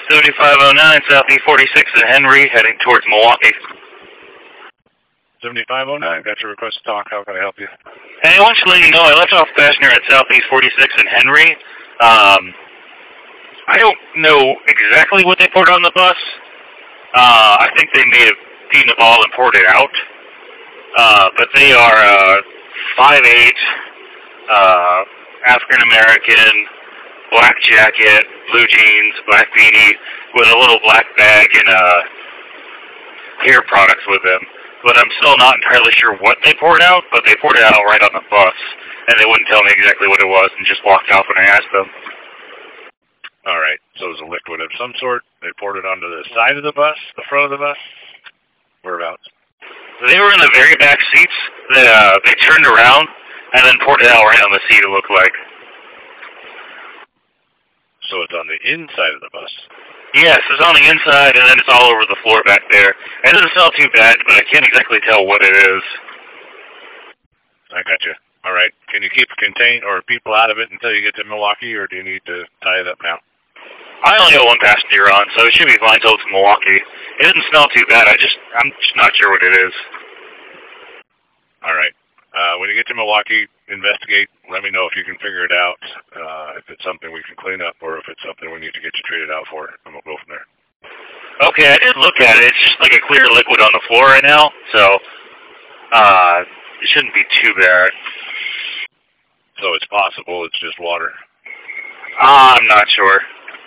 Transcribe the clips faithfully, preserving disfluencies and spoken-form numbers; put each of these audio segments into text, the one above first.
seventy-five oh nine, Southeast forty-six at Henry, heading towards Milwaukee. seventy-five oh nine, got your request to talk. How can I help you? Hey, I want you to let you know I left off passenger at Southeast forty-six in Henry. Um, I don't know exactly what they poured on the bus. Uh, I think they may have eaten the ball and poured it out. Uh, but they are uh, five eight, uh, African-American, black jacket, blue jeans, black beanie, with a little black bag and uh, hair products with them. But I'm still not entirely sure what they poured out, but they poured it out right on the bus, and they wouldn't tell me exactly what it was and just walked off when I asked them. All right, so it was a liquid of some sort. They poured it onto the side of the bus, the front of the bus? Whereabouts? They were in the very back seats. They, uh, they turned around and then poured it out right on the seat, it looked like. So it's on the inside of the bus? Yes, it's on the inside, and then it's all over the floor back there. It doesn't smell too bad, but I can't exactly tell what it is. I got you. All right. Can you keep contained or people out of it until you get to Milwaukee, or do you need to tie it up now? I only got one passenger on, so it should be fine until it's Milwaukee. It doesn't smell too bad. I just, I'm just not sure what it is. All right. Uh, when you get to Milwaukee, investigate. Let me know if you can figure it out, uh, if it's something we can clean up or if it's something we need to get you treated out for, and we'll go from there. Okay, I did look at it. It's just like a clear liquid on the floor right now, so uh, it shouldn't be too bad. So it's possible it's just water? Uh, I'm not sure.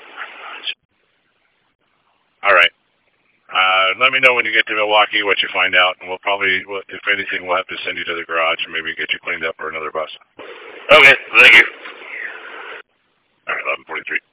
All right. Uh, let me know when you get to Milwaukee what you find out, and we'll probably, if anything, we'll have to send you to the garage and maybe get you cleaned up for another bus. Okay, thank you. All right, eleven forty-three.